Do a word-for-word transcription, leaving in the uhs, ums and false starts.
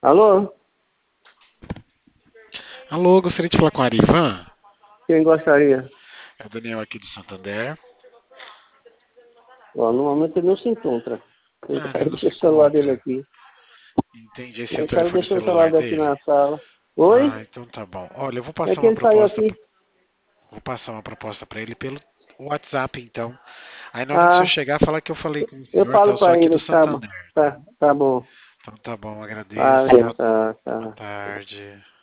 Alô? Alô, gostaria de falar com a Arivan. Quem gostaria? É o Daniel aqui do Santander. Ó, no momento ele não se encontra. Ele Ah, tá- ele não deixa se o celular dele encontra. aqui. Entendi. Esse é o O cara telefone deixou o celular celular dele aqui dele? na sala. Ah, Oi? então tá bom. Olha, eu vou É passar que uma ele saiu proposta. aqui. pra- Vou passar uma proposta para ele pelo WhatsApp, então. Aí na hora que o senhor Ah, chegar, fala que eu falei com o eu senhor, que falo eu sou pra aqui do ele. Tá bom. Santander, tá? Tá, tá bom. Então tá bom, agradeço. Valeu, Boa tá, boa tá. tarde.